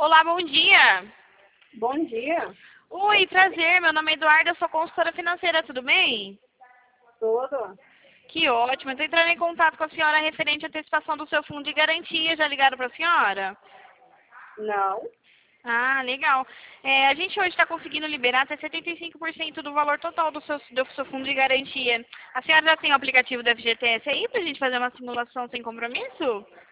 Olá, bom dia. Bom dia, Oi, prazer. Meu nome é Eduarda, eu sou consultora financeira, tudo bem? tudo? Que ótimo. Estou entrando em contato com a senhora referente à antecipação do seu fundo de garantia. Já ligaram para a senhora? Não, Ah, legal. A gente hoje está conseguindo liberar até 75% do valor total do seu fundo de garantia. A senhora já tem o aplicativo do FGTS aí para a gente fazer uma simulação sem compromisso?